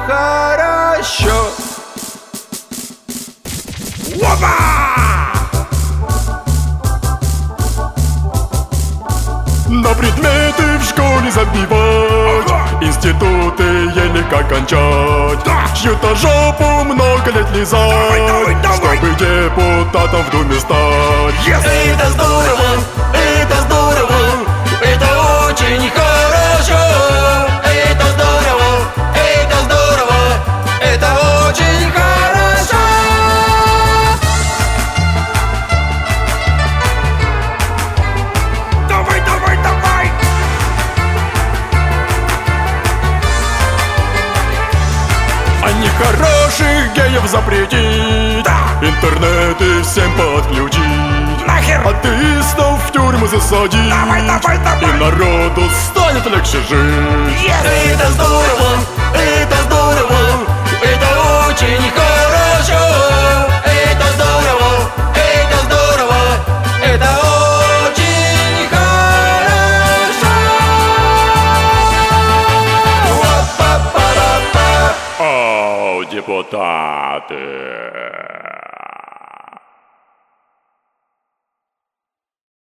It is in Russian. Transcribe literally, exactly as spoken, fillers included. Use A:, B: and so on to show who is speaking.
A: хорошо. Опа!
B: На предметы в школе забивать, ага. Институты еле как кончать, да. Чью-то жопу много лет лизать, давай, давай, давай. Чтобы депутатом в Думе стать.
A: Yes. Это здорово, это здорово, это очень хорошо. Это здорово, это здорово, это очень хорошо. Давай, давай, давай.
B: А нехороших геев запретить, да. Интернеты всем подключить,
A: нахер.
B: Атеистов в тюрьму засадить,
A: давай, давай, давай.
B: И народу станет легче жить.
A: Yes. Это здорово, это здорово, это очень хорошо. Это здорово, это здорово, это очень хорошо.
B: О, депутаты.